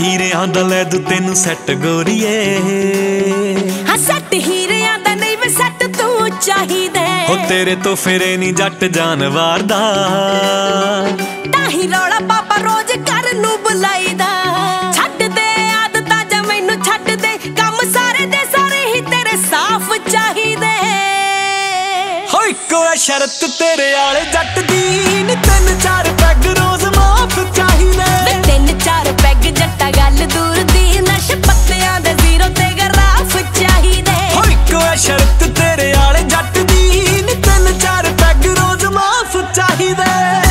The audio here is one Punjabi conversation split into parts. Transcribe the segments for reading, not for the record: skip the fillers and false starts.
ਹੀਰਿਆਂ ਦਾ ਲੈ ਦੂ ਤੈਨੂੰ ਸੈੱਟ ਗੋਰੀਏ। ਹਾਂ ਸੈੱਟ ਹੀਰਿਆਂ ਦਾ ਨਹੀਂ ਵੇ ਸੈੱਟ ਤੂੰ ਚਾਹੀਦਾ। ਹੋ ਤੇਰੇ ਤੋਂ ਫਿਰੇ ਨੀ ਜੱਟ ਜਾਨਵਾਰ ਦਾ, ਤਾਂ ਹੀ ਰੌਲਾ ਪਾਪਾ ਰੋਜ਼ ਘਰ ਨੂੰ ਬੁਲਾਈਦਾ। ਛੱਡ ਦੇ ਆਦਤਾਂ ਜਾਂ ਮੈਨੂੰ ਛੱਡ ਦੇ, ਕੰਮ ਸਾਰੇ ਦੇ ਸਾਰੇ ਹੀ ਤੇਰੇ ਸਾਫ਼ ਚਾਹੀਦੇ। ਹੋ ਇੱਕੋ ਐ ਸ਼ਰਤ ਤੇਰੇ ਆਲੇ ਜੱਟ ਦੀ, ਨੀ 3-4 ਪੈਗ ਰੋਜ਼ ਮਾਫ ਚਾਹੀਦੇ। 3-4 ਪੈਗ ਜੱਟਾ ਗੱਲ ਦੂਰ ਦੀ, ਨਸ਼ੇ ਪੱਤਿਆਂ ਦੇ ਜ਼ੀਰੋ ਤੇ ਗਰਾਫ ਚਾਹੀਦੇ। ਹੋ ਇੱਕੋ ਐ ਸ਼ਰਤ ਤੇਰੇ ਆਲੇ ਜੱਟ ਦੀ, ਨੀ 3-4 ਪੈਗ ਰੋਜ਼ ਮਾਫ ਚਾਹੀਦੇ।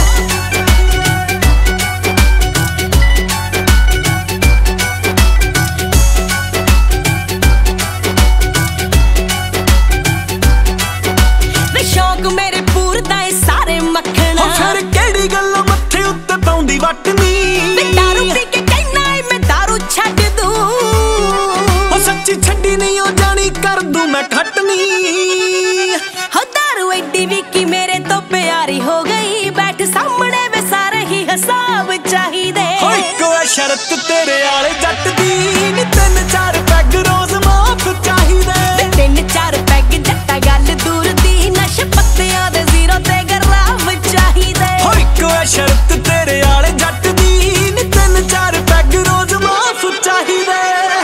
ਸ਼ੌਕ ਮੇਰੇ ਪੂਰਦਾ ਏ ਸਾਰੇ ਮੱਖਣ, ਫਿਰ ਕਿਹੜੀ ਗੱਲੋਂ ਮੱਥੇ ਉੱਤੇ ਪਾਉਂਦੀ ਵੱਟ ਨੀ। ਦਾਰੂ ਪੀ ਕੇ ਕਹਿਣਾ ਏ ਮੈਂ ਦਾਰੂ ਛੱਡ ਦੂੰ, ਉਹ ਸੱਚੀ ਛੱਡੀ ਨਹੀਂ ਉਹ ਜਾਣੀ ਕਰ ਦੂੰ ਮੈਂ ਖੱਟਨੀ। ਹੋ ਦਾਰੂ ਐਡੀ ਵੀ ਕੀ ਮੇਰੇ ਤੋਂ ਪਿਆਰੀ ਹੋ ਗਈ, ਬੈਠ ਸਾਹਮਣੇ ਵੇ ਸਾਰੇ ਹੀ ਹਿਸਾਬ ਚਾਹੀਦੇ। ਹੋ ਇੱਕੋ ਐ ਸ਼ਰਤ ਤੇਰੇ ਆਲੇ ਜੱਟ ਦੀ, ਨੀ 3-4 ਪੈਗ ਰੋਜ਼ ਮਾਫ ਚਾਹੀਦੇ। 3-4 ਪੈਗ ਜੱਟਾ ਗੱਲ ਦੂਰ ਦੀ, ਨਸ਼ੇ ਪੱਤਿਆਂ ਦੇ ਜ਼ੀਰੋ ਤੇ ਗਰਾਫ ਚਾਹੀਦੇ। ਹੋ ਇੱਕੋ ਐ ਸ਼ਰਤ ਤੇਰੇ ਆਲੇ ਜੱਟ ਦੀ, ਨੀ 3-4 ਪੈਗ ਰੋਜ਼ ਮਾਫ ਚਾਹੀਦੇ।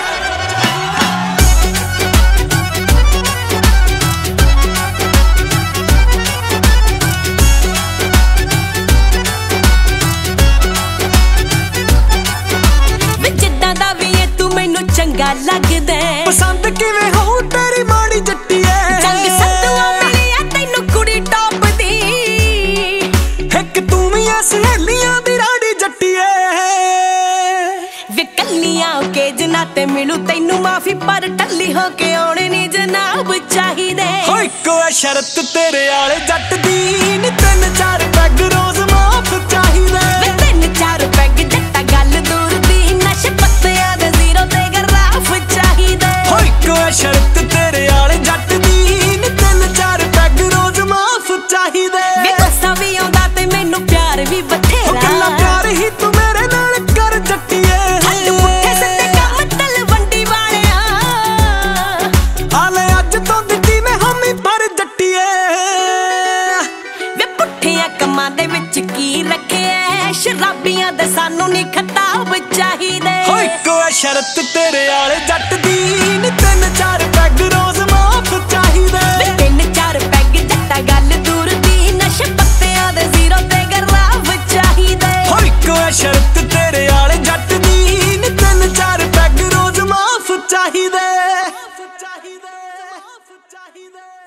ਜਿੱਦਾਂ ਦਾ ਵੀ ਏ ਤੂੰ ਮੈਨੂੰ ਚੰਗਾ ਲੱਗਦਾ, ਪਸੰਦ ਕਿਵੇਂ ਹੋਊ ਤੇਰੀ ਮਾੜੀ ਜੱਟੀਏ। ਚੰਗ ਸੰਤੂਆਂ ਮਿਲੀ ਆ ਤੈਨੂੰ ਕੁੜੀ ਟੌਪ ਦੀ, ਇੱਕ ਤੂੰ ਵੀ ਐ ਸਹੇਲੀਆਂ ਦੀ ਰਾੜੀ ਜੱਟੀਏ। ਵੇ ਕੱਲੀਆਂ ਕੇ ਜਨਾ ਤੇ ਮਿਲੂ ਤੈਨੂੰ ਮਾਫੀ, ਪਰ ਟੱਲੀ ਹੋ ਕੇ ਆਉਣੇ ਨੀ ਜਨਾਬ ਚਾਹੀਦੇ। ਹੋ ਇੱਕੋ ਐ ਸ਼ਰਤ ਤੇਰੇ ਆਲੇ ਜੱਟ ਦੀ, ਨੀ 3-4 ਪੈਗ ਰੋਜ਼ ਮਾਫ ਚਾਹੀਦੇ। 3-4 ਪੈਗ ਜੱਟਾ ਗੱਲ ਦੂਰ ਦੀ, ਨਸ਼ੇ ਪੱਤਿਆਂ ਦੇ ਜ਼ੀਰੋ ਤੇ ਗਰਾਫ ਚਾਹੀਦੇ। ਹੋ ਇੱਕੋ ਐ ਸ਼ਰਤ ਤੇਰੇ ਆਲੇ ਜੱਟ ਦੀ, ਨੀ 3-4 ਪੈਗ ਰੋਜ਼ ਮਾਫ ਚਾਹੀਦੇ। ਵੇ ਗੁੱਸਾ ਵੀ ਆਉਂਦਾ ਤੇ ਮੈਨੂੰ ਪਿਆਰ ਵੀ ਬਥੇਰਾ, ਕਿੰਨਾ ਪਿਆਰ ਹੀ ਤੂੰ ਮੇਰੇ ਨਾਲ ਕਰ ਜੱਟੀਏ। ਹੱਥ ਪੁੱਠੇ ਸਿੱਧੇ ਕੰਮ ਤਲਵੰਡੀ ਵਾਲਿਆ, ਹਾਲੇ ਅੱਜ ਤੋਂ ਦਿੱਤੀ ਮੈਂ ਹਾਮੀ ਪਰ ਜੱਟੀਏ। ਵੇ ਪੁੱਠਿਆਂ ਕੰਮਾਂ ਦੇ ਵਿੱਚ ਕੀ ਰੱਖਿਆ, ਸ਼ਰਾਬੀਆਂ ਦੇ ਸਾਨੂੰ ਨੀ ਖਤਾਬ ਚਾਹੀਦੇ। ਹੋ ਇੱਕੋ ਐ ਸ਼ਰਤ ਤੇਰੇ ਆਲੇ ਜੱਟ ਦੀ, ਨੀ 3-4 ਪੈਗ ਰੋਜ਼ ਮਾਫ ਚਾਹੀਦੇ। 3-4 ਪੈਗ ਜੱਟਾ ਗੱਲ ਦੂਰ ਦੀ, ਨਸ਼ੇ ਪੱਤਿਆਂ ਦੇ ਜ਼ੀਰੋ ਤੇ ਗਰਾਫ ਚਾਹੀਦੇ। ਹੋ ਇੱਕੋ ਐ ਸ਼ਰਤ ਤੇਰੇ ਆਲੇ ਜੱਟ ਦੀ, ਨੀ 3-4 ਪੈਗ ਰੋਜ਼ ਮਾਫ ਚਾਹੀਦੇ।